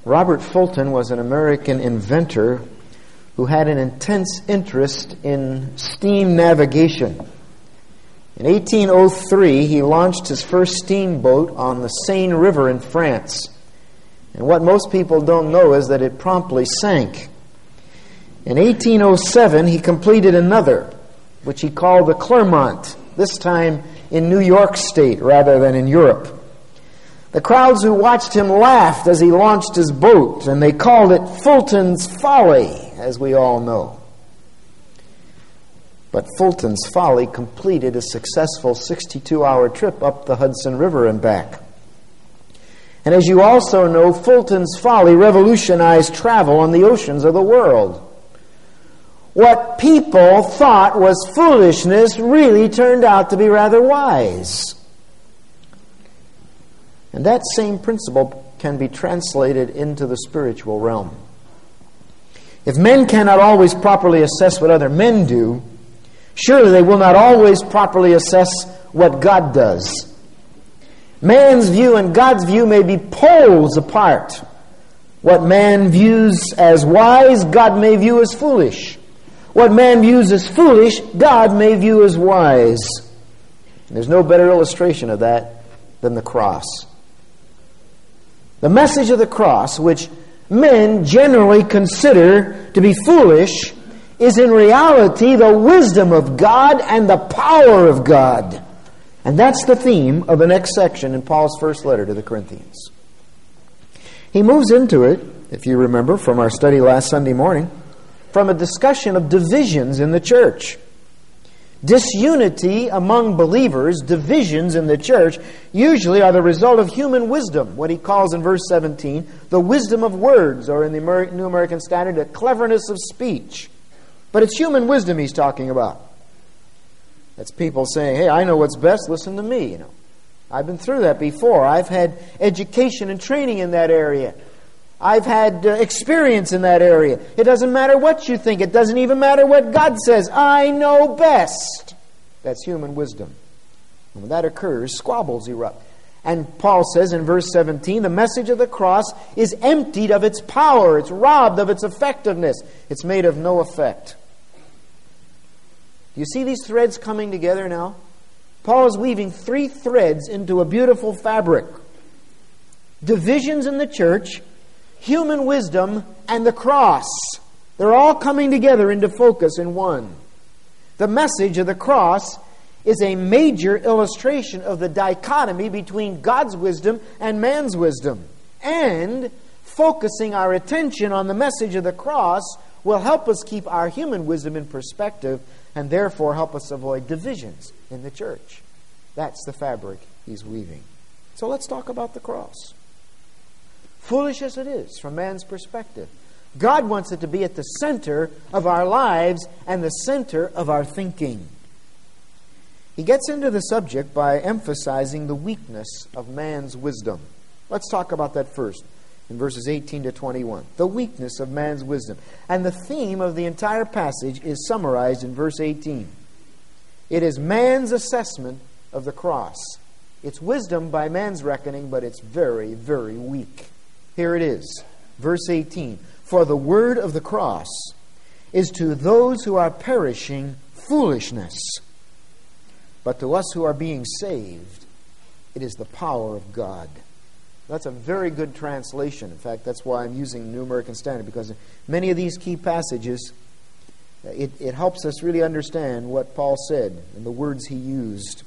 Robert Fulton was an American inventor who had an intense interest in steam navigation. In 1803, he launched his first steamboat on the Seine River in France. And what most people don't know is that it promptly sank. In 1807, he completed another, which he called the Clermont, this time in New York State rather than in Europe. The crowds who watched him laughed as he launched his boat, and they called it Fulton's Folly, as we all know. But Fulton's Folly completed a successful 62-hour trip up the Hudson River and back. And as you also know, Fulton's Folly revolutionized travel on the oceans of the world. What people thought was foolishness really turned out to be rather wise. And that same principle can be translated into the spiritual realm. If men cannot always properly assess what other men do, surely they will not always properly assess what God does. Man's view and God's view may be poles apart. What man views as wise, God may view as foolish. What man views as foolish, God may view as wise. And there's no better illustration of that than the cross. The message of the cross, which men generally consider to be foolish, is in reality the wisdom of God and the power of God. And that's the theme of the next section in Paul's first letter to the Corinthians. He moves into it, if you remember from our study last Sunday morning, from a discussion of divisions in the church. Disunity among believers, divisions in the church, usually are the result of human wisdom, what he calls in verse 17, the wisdom of words, or in the New American Standard, the cleverness of speech. But it's human wisdom he's talking about. That's people saying, hey, I know what's best, listen to me. I've been through that before. I've had education and training in that area. I've had experience in that area. It doesn't matter what you think. It doesn't even matter what God says. I know best. That's human wisdom. And when that occurs, squabbles erupt. And Paul says in verse 17, the message of the cross is emptied of its power. It's robbed of its effectiveness. It's made of no effect. Do you see these threads coming together now? Paul is weaving three threads into a beautiful fabric. Divisions in the church, human wisdom, and the cross. They're all coming together into focus in one. The message of the cross is a major illustration of the dichotomy between God's wisdom and man's wisdom. And focusing our attention on the message of the cross will help us keep our human wisdom in perspective and therefore help us avoid divisions in the church. That's the fabric he's weaving. So let's talk about the cross. Foolish as it is from man's perspective, God wants it to be at the center of our lives and the center of our thinking. He gets into the subject by emphasizing the weakness of man's wisdom. Let's talk about that first in verses 18 to 21. The weakness of man's wisdom. And the theme of the entire passage is summarized in verse 18. It is man's assessment of the cross. It's wisdom by man's reckoning, but it's very, very weak. Here it is, verse 18. For the word of the cross is to those who are perishing foolishness, but to us who are being saved, it is the power of God. That's a very good translation. In fact, that's why I'm using the New American Standard, because in many of these key passages, it helps us really understand what Paul said and the words he used.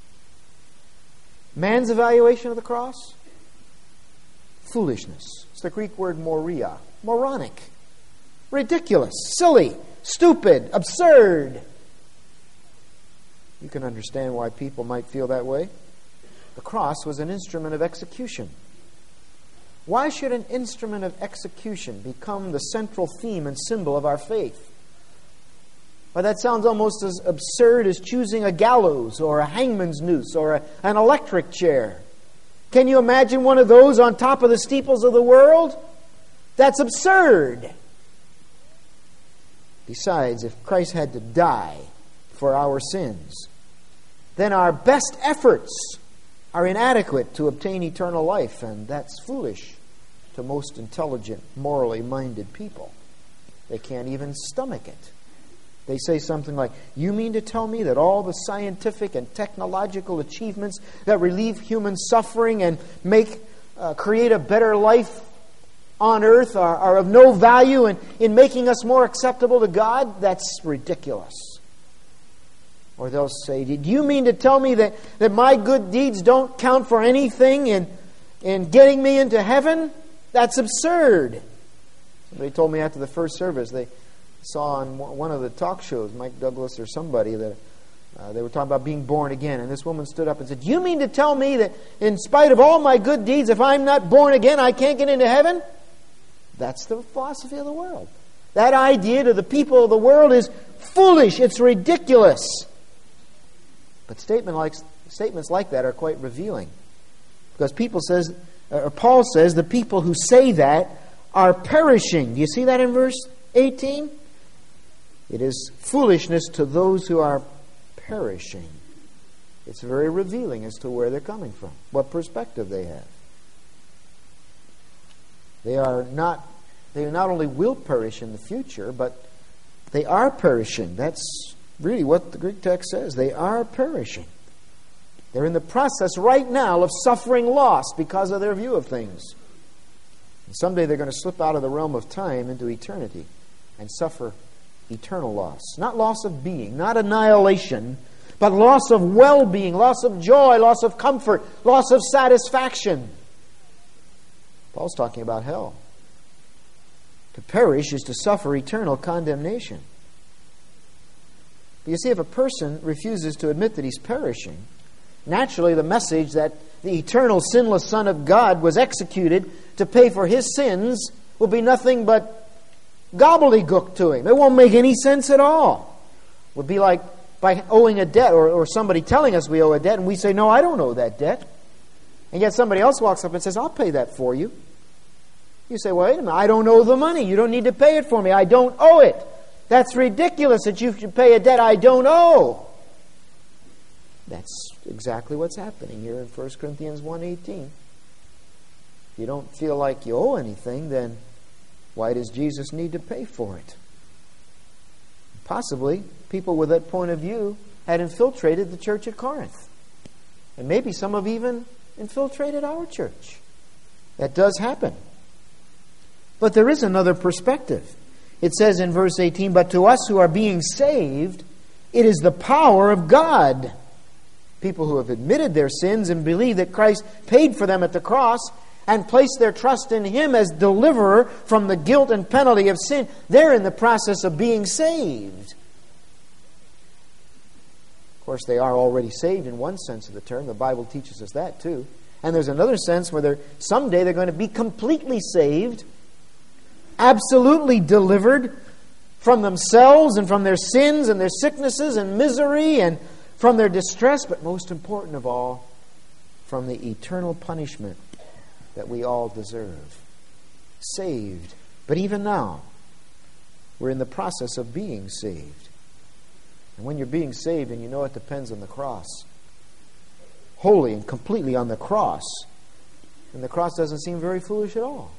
Man's evaluation of the cross? Foolishness. It's the Greek word moria. Moronic. Ridiculous. Silly. Stupid. Absurd. You can understand why people might feel that way. The cross was an instrument of execution. Why should an instrument of execution become the central theme and symbol of our faith? Well, that sounds almost as absurd as choosing a gallows or a hangman's noose or an electric chair. Can you imagine one of those on top of the steeples of the world? That's absurd. Besides, if Christ had to die for our sins, then our best efforts are inadequate to obtain eternal life, and that's foolish to to most intelligent, morally minded people. They can't even stomach it. They say something like, you mean to tell me that all the scientific and technological achievements that relieve human suffering and create a better life on earth are of no value in making us more acceptable to God? That's ridiculous. Or they'll say, did you mean to tell me that my good deeds don't count for anything in getting me into heaven? That's absurd. Somebody told me after the first service, they saw on one of the talk shows, Mike Douglas or somebody, that they were talking about being born again. And this woman stood up and said, you mean to tell me that in spite of all my good deeds, if I'm not born again, I can't get into heaven? That's the philosophy of the world. That idea to the people of the world is foolish. It's ridiculous. But statements like that are quite revealing. Because Paul says the people who say that are perishing. Do you see that in verse 18? It is foolishness to those who are perishing. It's very revealing as to where they're coming from, what perspective they have. They not only will perish in the future, but they are perishing. That's really what the Greek text says. They are perishing. They're in the process right now of suffering loss because of their view of things. And someday they're going to slip out of the realm of time into eternity and suffer eternal loss. Not loss of being, not annihilation, but loss of well-being, loss of joy, loss of comfort, loss of satisfaction. Paul's talking about hell. To perish is to suffer eternal condemnation. But you see, if a person refuses to admit that he's perishing, naturally the message that the eternal sinless Son of God was executed to pay for his sins will be nothing but gobbledygook to him. It won't make any sense at all. It would be like by owing a debt, or somebody telling us we owe a debt, and we say, no, I don't owe that debt. And yet somebody else walks up and says, I'll pay that for you. You say, well, wait a minute, I don't owe the money. You don't need to pay it for me. I don't owe it. That's ridiculous that you should pay a debt I don't owe. That's exactly what's happening here in 1 Corinthians 1:18. If you don't feel like you owe anything, then why does Jesus need to pay for it? Possibly, people with that point of view had infiltrated the church at Corinth. And maybe some have even infiltrated our church. That does happen. But there is another perspective. It says in verse 18, but to us who are being saved, it is the power of God. People who have admitted their sins and believe that Christ paid for them at the cross and placed their trust in Him as deliverer from the guilt and penalty of sin, they're in the process of being saved. Of course, they are already saved in one sense of the term. The Bible teaches us that too. And there's another sense where someday they're going to be completely saved, absolutely delivered from themselves and from their sins and their sicknesses and misery and from their distress, but most important of all, from the eternal punishment that we all deserve. Saved. But even now, we're in the process of being saved. And when you're being saved and you know it depends on the cross, wholly and completely on the cross, then the cross doesn't seem very foolish at all.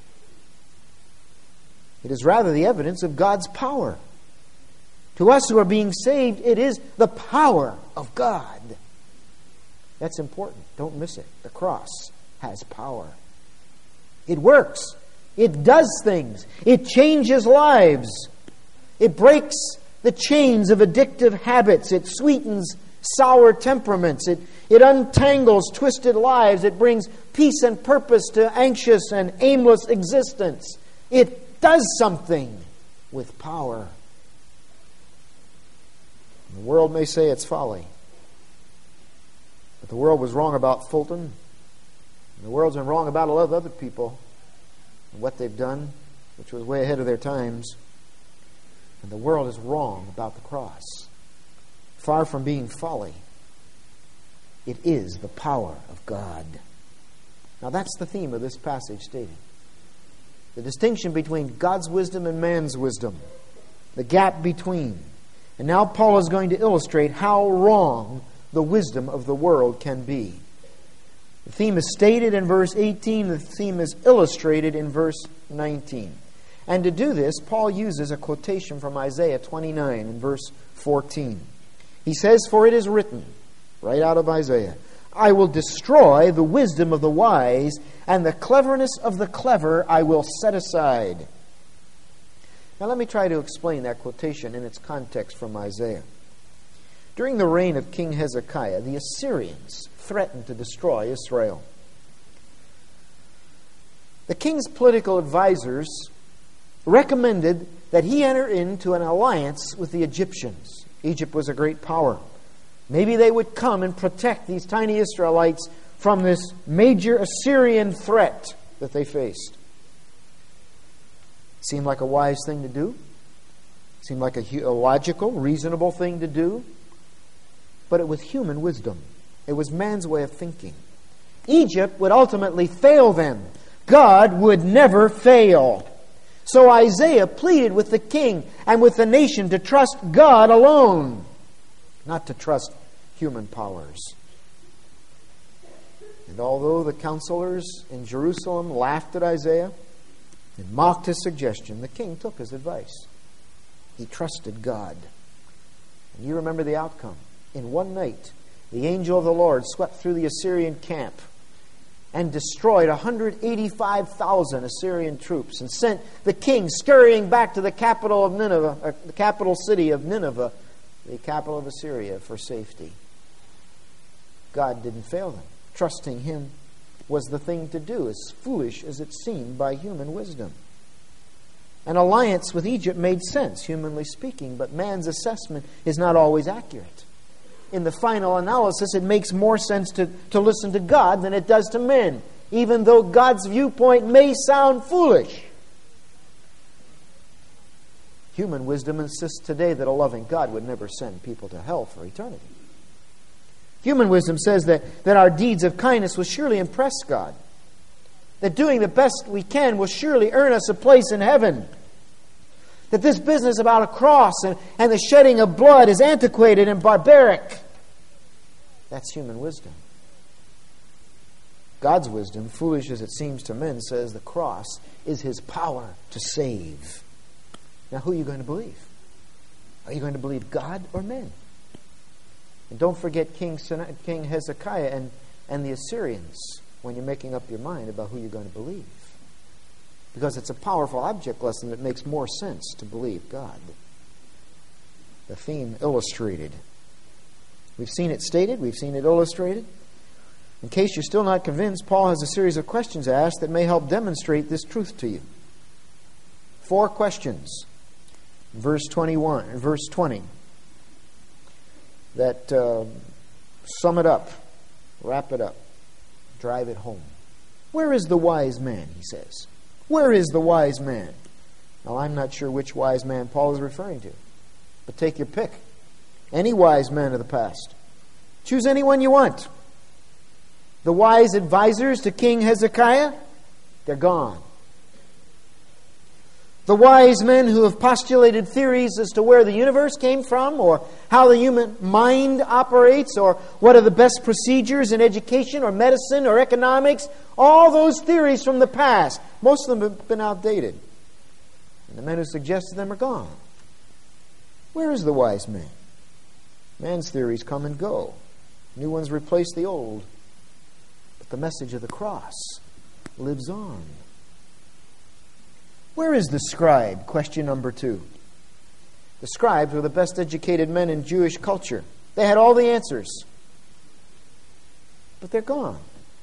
It is rather the evidence of God's power. To us who are being saved, it is the power of God. That's important. Don't miss it. The cross has power. It works. It does things. It changes lives. It breaks the chains of addictive habits. It sweetens sour temperaments. It untangles twisted lives. It brings peace and purpose to anxious and aimless existence. It does something with power. The world may say it's folly. But the world was wrong about Fulton. And the world's been wrong about a lot of other people and what they've done, which was way ahead of their times. And the world is wrong about the cross. Far from being folly, it is the power of God. Now that's the theme of this passage stated. The distinction between God's wisdom and man's wisdom. The gap between. And now Paul is going to illustrate how wrong the wisdom of the world can be. The theme is stated in verse 18. The theme is illustrated in verse 19. And to do this, Paul uses a quotation from Isaiah 29 in verse 14. He says, "For it is written," right out of Isaiah, "I will destroy the wisdom of the wise, and the cleverness of the clever I will set aside." Now let me try to explain that quotation in its context from Isaiah. During the reign of King Hezekiah, the Assyrians threatened to destroy Israel. The king's political advisors recommended that he enter into an alliance with the Egyptians. Egypt was a great power. Maybe they would come and protect these tiny Israelites from this major Assyrian threat that they faced. Seemed like a wise thing to do. Seemed like a logical, reasonable thing to do. But it was human wisdom. It was man's way of thinking. Egypt would ultimately fail them. God would never fail. So Isaiah pleaded with the king and with the nation to trust God alone, not to trust human powers. And although the counselors in Jerusalem laughed at Isaiah and mocked his suggestion, the king took his advice. He trusted God. And you remember the outcome. In one night, the angel of the Lord swept through the Assyrian camp and destroyed 185,000 Assyrian troops and sent the king scurrying back to the capital of Nineveh, the capital city of Nineveh, the capital of Assyria, for safety. God didn't fail them. Trusting Him was the thing to do, as foolish as it seemed by human wisdom. An alliance with Egypt made sense, humanly speaking, but man's assessment is not always accurate. In the final analysis, it makes more sense to listen to God than it does to men, even though God's viewpoint may sound foolish. Human wisdom insists today that a loving God would never send people to hell for eternity. Human wisdom says that our deeds of kindness will surely impress God, that doing the best we can will surely earn us a place in heaven, that this business about a cross and the shedding of blood is antiquated and barbaric. That's human wisdom. God's wisdom, foolish as it seems to men, says the cross is His power to save. Now, who are you going to believe? Are you going to believe God or men? And don't forget King Hezekiah and the Assyrians when you're making up your mind about who you're going to believe. Because it's a powerful object lesson that makes more sense to believe God. The theme illustrated. We've seen it stated. We've seen it illustrated. In case you're still not convinced, Paul has a series of questions asked that may help demonstrate this truth to you. 4 questions. Verse 21, verse 20. That sum it up, wrap it up, drive it home. Where is the wise man, he says. Where is the wise man? Now, I'm not sure which wise man Paul is referring to, but take your pick. Any wise man of the past. Choose anyone you want. The wise advisors to King Hezekiah, they're gone. The wise men who have postulated theories as to where the universe came from, or how the human mind operates, or what are the best procedures in education or medicine or economics, all those theories from the past, most of them have been outdated. And the men who suggested them are gone. Where is the wise man? Man's theories come and go. New ones replace the old. But the message of the cross lives on. Where is the scribe? Question number 2. The scribes were the best educated men in Jewish culture. They had all the answers. But they're gone.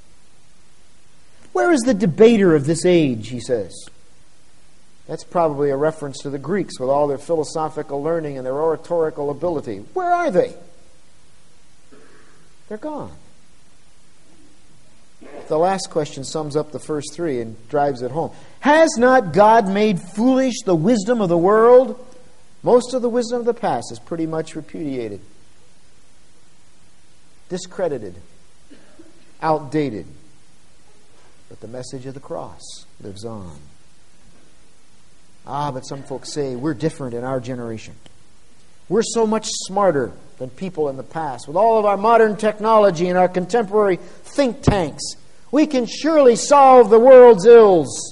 Where is the debater of this age, he says? That's probably a reference to the Greeks with all their philosophical learning and their oratorical ability. Where are they? They're gone. The last question sums up the first 3 and drives it home. Has not God made foolish the wisdom of the world? Most of the wisdom of the past is pretty much repudiated, discredited, outdated. But the message of the cross lives on. But some folks say we're different in our generation. We're so much smarter. than people in the past. With all of our modern technology and our contemporary think tanks, we can surely solve the world's ills.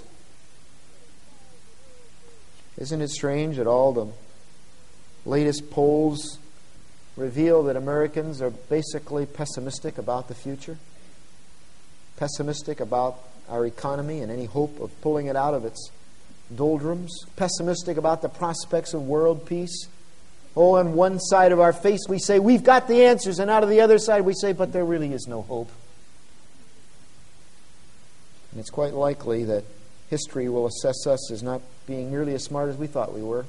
Isn't it strange that all the latest polls reveal that Americans are basically pessimistic about the future? Pessimistic about our economy and any hope of pulling it out of its doldrums? Pessimistic about the prospects of world peace? Oh, on one side of our face we say, we've got the answers, and out of the other side we say, but there really is no hope. And it's quite likely that history will assess us as not being nearly as smart as we thought we were.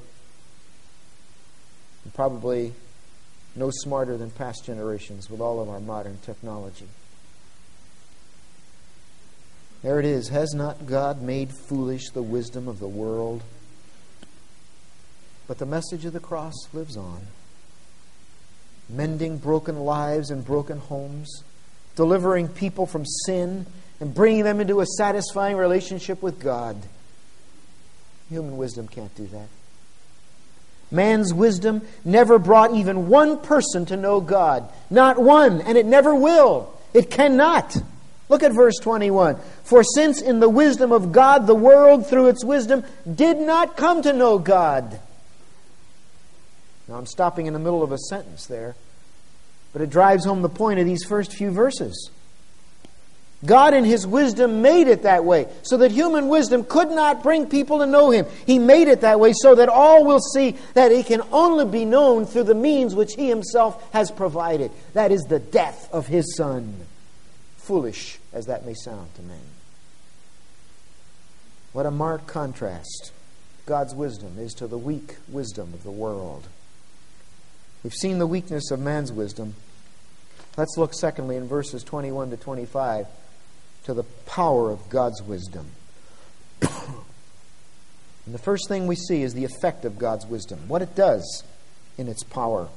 And probably no smarter than past generations with all of our modern technology. There it is. Has not God made foolish the wisdom of the world? But the message of the cross lives on. Mending broken lives and broken homes. Delivering people from sin and bringing them into a satisfying relationship with God. Human wisdom can't do that. Man's wisdom never brought even one person to know God. Not one, and it never will. It cannot. Look at verse 21. For since in the wisdom of God the world through its wisdom did not come to know God. Now I'm stopping in the middle of a sentence there, but it drives home the point of these first few verses. God in His wisdom made it that way, so that human wisdom could not bring people to know Him. He made it that way so that all will see that He can only be known through the means which He Himself has provided. That is the death of His Son. Foolish as that may sound to men. What a marked contrast God's wisdom is to the weak wisdom of the world. We've seen the weakness of man's wisdom. Let's look secondly in verses 21 to 25 to the power of God's wisdom. And the first thing we see is the effect of God's wisdom, what it does in its power.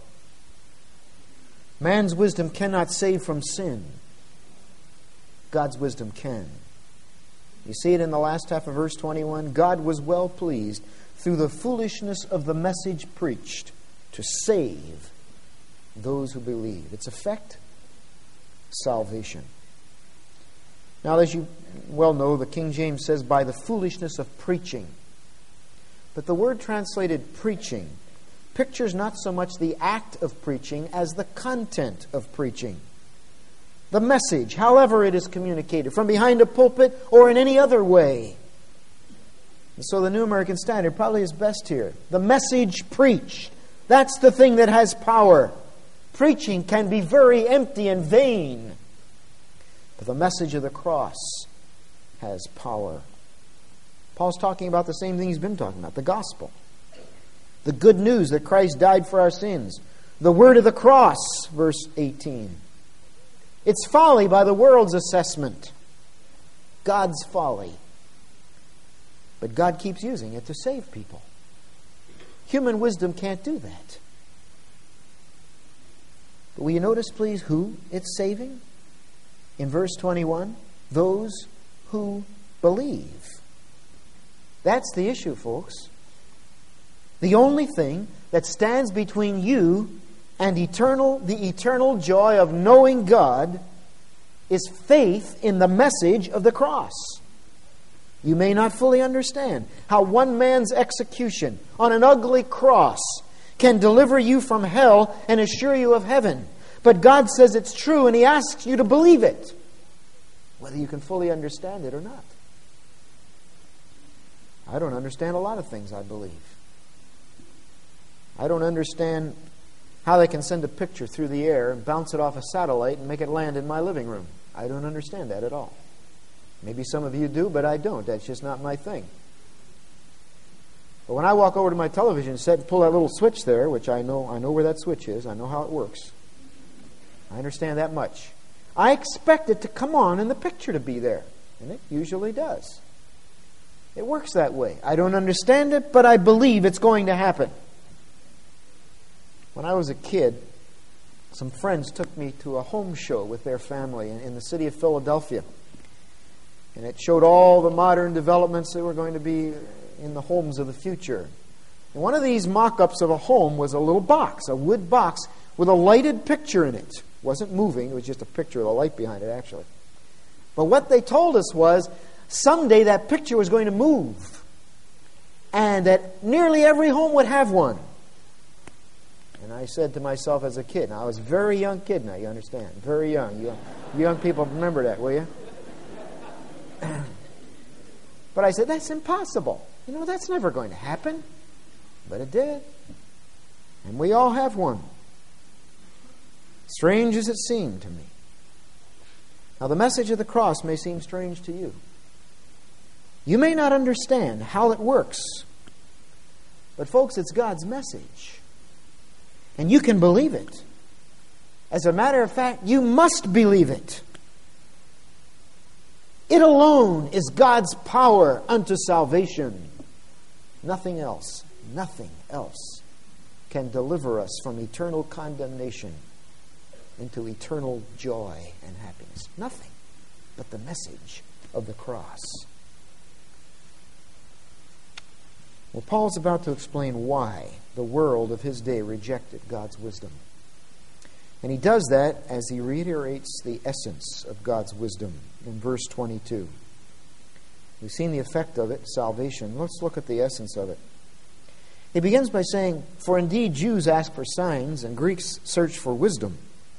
Man's wisdom cannot save from sin. God's wisdom can. You see it in the last half of verse 21. God was well pleased through the foolishness of the message preached to save those who believe. Its effect? Salvation. Now, as you well know, the King James says, by the foolishness of preaching. But the word translated preaching pictures not so much the act of preaching as the content of preaching. The message, however it is communicated, from behind a pulpit or in any other way. And so the New American Standard probably is best here. The message preached. That's the thing that has power. Preaching can be very empty and vain. But the message of the cross has power. Paul's talking about the same thing he's been talking about, the gospel. The good news that Christ died for our sins. The word of the cross, verse 18. It's folly by the world's assessment. God's folly. But God keeps using it to save people. Human wisdom can't do that. But will you notice, please, who it's saving? In verse 21, those who believe. That's the issue, folks. The only thing that stands between you and the eternal joy of knowing God is faith in the message of the cross. You may not fully understand how one man's execution on an ugly cross can deliver you from hell and assure you of heaven. But God says it's true, and He asks you to believe it, whether you can fully understand it or not. I don't understand a lot of things I believe. I don't understand how they can send a picture through the air and bounce it off a satellite and make it land in my living room. I don't understand that at all. Maybe some of you do, but I don't. That's just not my thing. But when I walk over to my television set and pull that little switch there, which I know where that switch is, I know how it works. I understand that much. I expect it to come on and the picture to be there. And it usually does. It works that way. I don't understand it, but I believe it's going to happen. When I was a kid, some friends took me to a home show with their family in the city of Philadelphia. And it showed all the modern developments that were going to be in the homes of the future. And one of these mock-ups of a home was a little box, a wood box, with a lighted picture in it. It wasn't moving, it was just a picture with a light behind it, actually. But what they told us was someday that picture was going to move, and that nearly every home would have one. And I said to myself as a kid, now I was a very young kid now, you understand, very young. You young people remember that, will you? But I said, that's impossible. That's never going to happen. But it did. And we all have one. Strange as it seemed to me. Now, the message of the cross may seem strange to you. You may not understand how it works. But folks, it's God's message. And you can believe it. As a matter of fact, you must believe it. It alone is God's power unto salvation. Nothing else can deliver us from eternal condemnation into eternal joy and happiness. Nothing but the message of the cross. Well, Paul's about to explain why the world of his day rejected God's wisdom. And he does that as he reiterates the essence of God's wisdom in verse 22. We've seen the effect of it, salvation. Let's look at the essence of it. He begins by saying, "For indeed Jews ask for signs, and Greeks search for wisdom."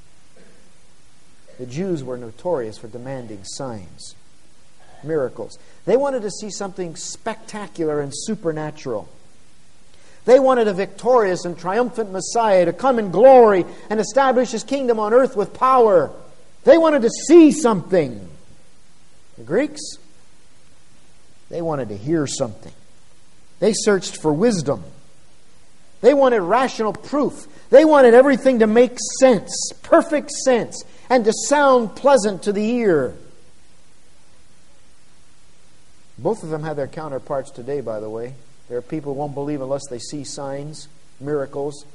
The Jews were notorious for demanding signs, miracles. They wanted to see something spectacular and supernatural. They wanted a victorious and triumphant Messiah to come in glory and establish His kingdom on earth with power. They wanted to see something. The Greeks, they wanted to hear something. They searched for wisdom. They wanted rational proof. They wanted everything to make sense, perfect sense, and to sound pleasant to the ear. Both of them have their counterparts today, by the way. There are people who won't believe unless they see signs, miracles.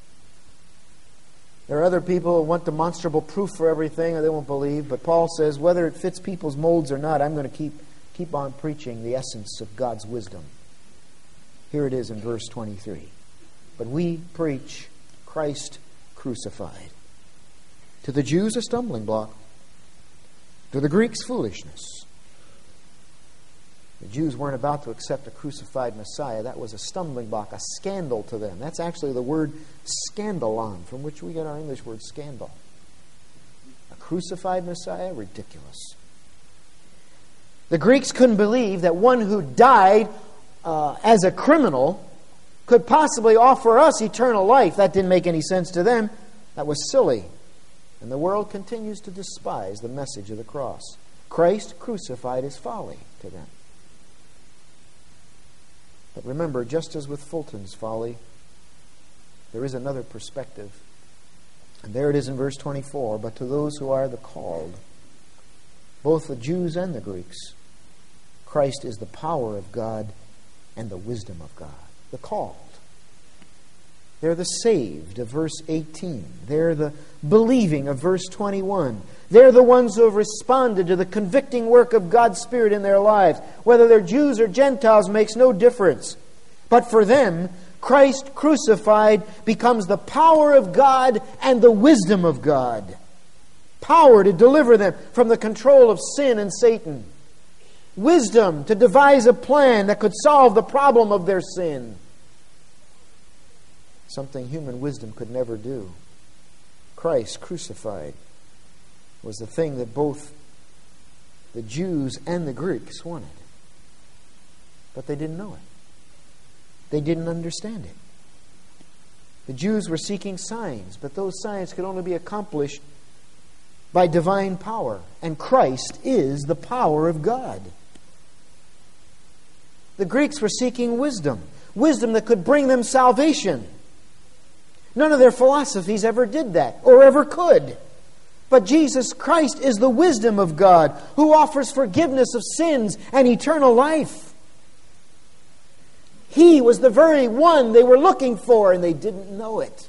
There are other people who want demonstrable proof for everything, and they won't believe. But Paul says, whether it fits people's molds or not, I'm going to keep on preaching the essence of God's wisdom. Here it is in verse 23. But we preach Christ crucified. To the Jews, a stumbling block. To the Greeks, foolishness. The Jews weren't about to accept a crucified Messiah. That was a stumbling block, a scandal to them. That's actually the word scandalon, from which we get our English word scandal. A crucified Messiah? Ridiculous. The Greeks couldn't believe that one who died as a criminal could possibly offer us eternal life. That didn't make any sense to them. That was silly. And the world continues to despise the message of the cross. Christ crucified is folly to them. But remember, just as with Fulton's folly, there is another perspective. And there it is in verse 24. But to those who are the called, both the Jews and the Greeks, Christ is the power of God and the wisdom of God. The called. They're the saved of verse 18. They're the believing of verse 21. They're the ones who have responded to the convicting work of God's Spirit in their lives. Whether they're Jews or Gentiles makes no difference. But for them, Christ crucified becomes the power of God and the wisdom of God. Power to deliver them from the control of sin and Satan. Wisdom to devise a plan that could solve the problem of their sin. Something human wisdom could never do. Christ crucified was the thing that both the Jews and the Greeks wanted. But they didn't know it. They didn't understand it. The Jews were seeking signs, but those signs could only be accomplished by divine power. And Christ is the power of God. The Greeks were seeking wisdom. Wisdom that could bring them salvation. None of their philosophies ever did that, or ever could. But Jesus Christ is the wisdom of God, who offers forgiveness of sins and eternal life. He was the very one they were looking for, and they didn't know it.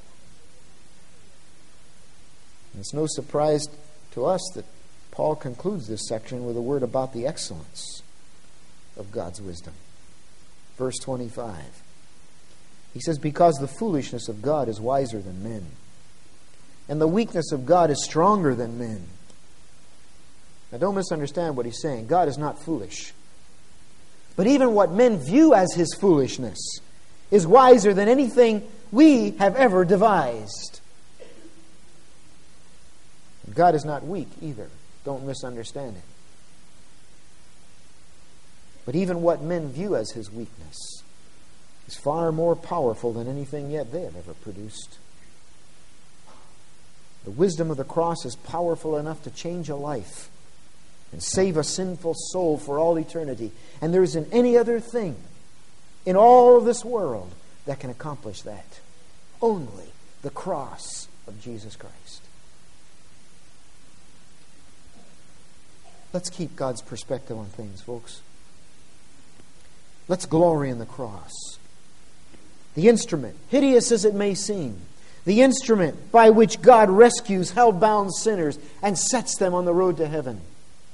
And it's no surprise to us that Paul concludes this section with a word about the excellence of God's wisdom. Verse 25. He says, because the foolishness of God is wiser than men, And the weakness of God is stronger than men. Now don't misunderstand what he's saying. God is not foolish. But even what men view as his foolishness is wiser than anything we have ever devised. God is not weak either. Don't misunderstand it. But even what men view as his weakness is far more powerful than anything yet they have ever produced. The wisdom of the cross is powerful enough to change a life and save a sinful soul for all eternity. And there isn't any other thing in all of this world that can accomplish that. Only the cross of Jesus Christ. Let's keep God's perspective on things, folks. Let's glory in the cross. The instrument, hideous as it may seem, the instrument by which God rescues hell-bound sinners and sets them on the road to heaven.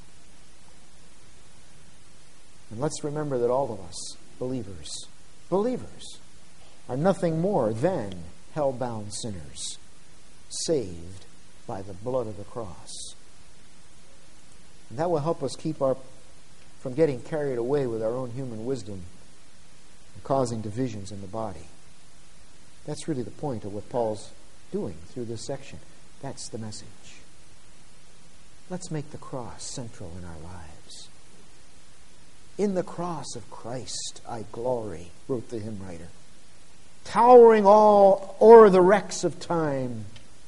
And let's remember that all of us, believers, are nothing more than hell-bound sinners, saved by the blood of the cross. And that will help us keep from getting carried away with our own human wisdom and causing divisions in the body. That's really the point of what Paul's doing through this section. That's the message. Let's make the cross central in our lives. In the cross of Christ I glory, wrote the hymn writer. Towering all o'er the wrecks of time,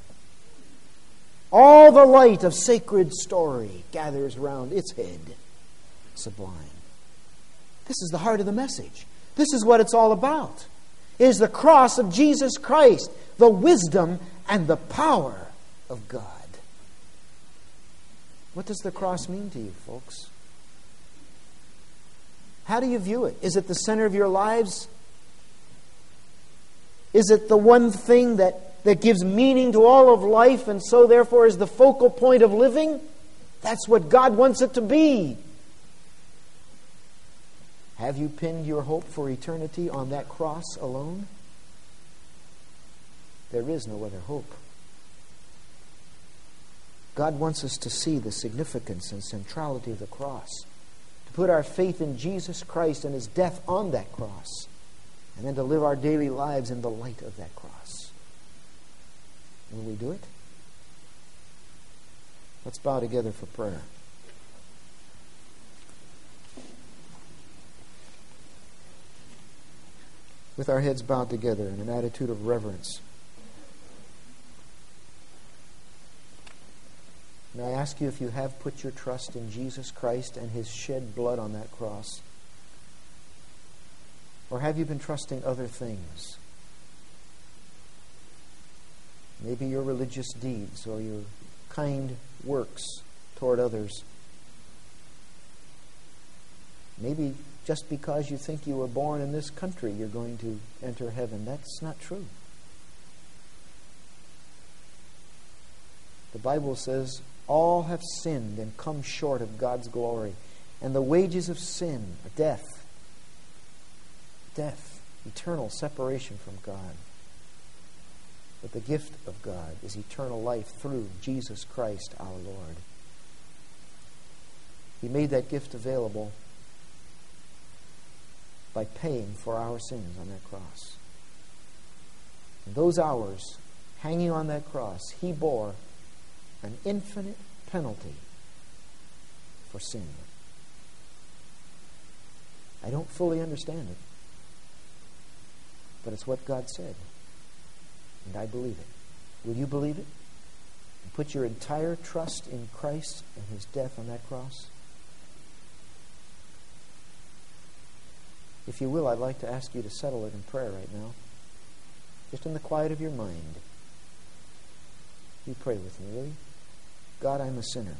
all the light of sacred story gathers round its head, sublime. This is the heart of the message. This is what it's all about. It is the cross of Jesus Christ, the wisdom and the power of God. What does the cross mean to you, folks? How do you view it? Is it the center of your lives? Is it the one thing that gives meaning to all of life and so therefore is the focal point of living? That's what God wants it to be. Have you pinned your hope for eternity on that cross alone? There is no other hope. God wants us to see the significance and centrality of the cross, to put our faith in Jesus Christ and His death on that cross, and then to live our daily lives in the light of that cross. Will we do it? Let's bow together for prayer. With our heads bowed together in an attitude of reverence, may I ask you if you have put your trust in Jesus Christ and His shed blood on that cross? Or have you been trusting other things? Maybe your religious deeds or your kind works toward others. Maybe just because you think you were born in this country, you're going to enter heaven. That's not true. The Bible says, all have sinned and come short of God's glory. And the wages of sin are death. Death, eternal separation from God. But the gift of God is eternal life through Jesus Christ our Lord. He made that gift available by paying for our sins on that cross. In those hours, hanging on that cross, He bore an infinite penalty for sin. I don't fully understand it, but it's what God said, and I believe it. Will you believe it? And put your entire trust in Christ and His death on that cross? If you will, I'd like to ask you to settle it in prayer right now, just in the quiet of your mind. You pray with me, will you? God, I'm a sinner.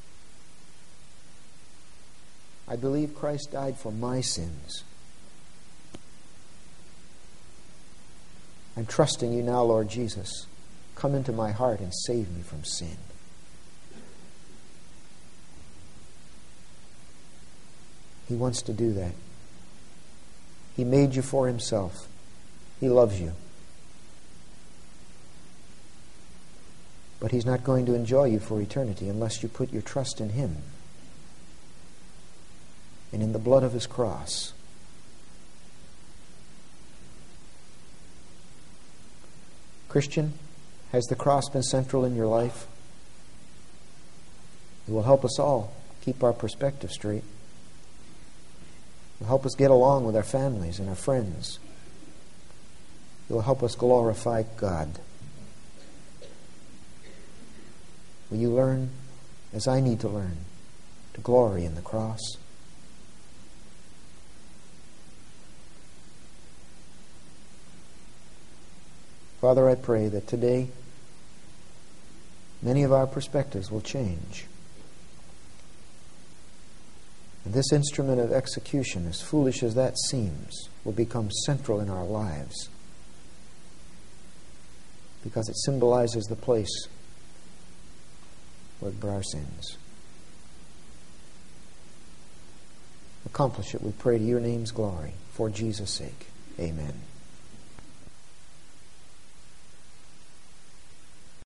I believe Christ died for my sins. I'm trusting You now, Lord Jesus. Come into my heart and save me from sin. He wants to do that. He made you for Himself. He loves you. But He's not going to enjoy you for eternity unless you put your trust in Him and in the blood of His cross. Christian, has the cross been central in your life? It will help us all keep our perspective straight. It will help us get along with our families and our friends. It will help us glorify God. Will you learn, as I need to learn, to glory in the cross? Father, I pray that today many of our perspectives will change. And this instrument of execution, as foolish as that seems, will become central in our lives because it symbolizes the place where it bore our sins. Accomplish it, we pray, to your name's glory. For Jesus' sake. Amen.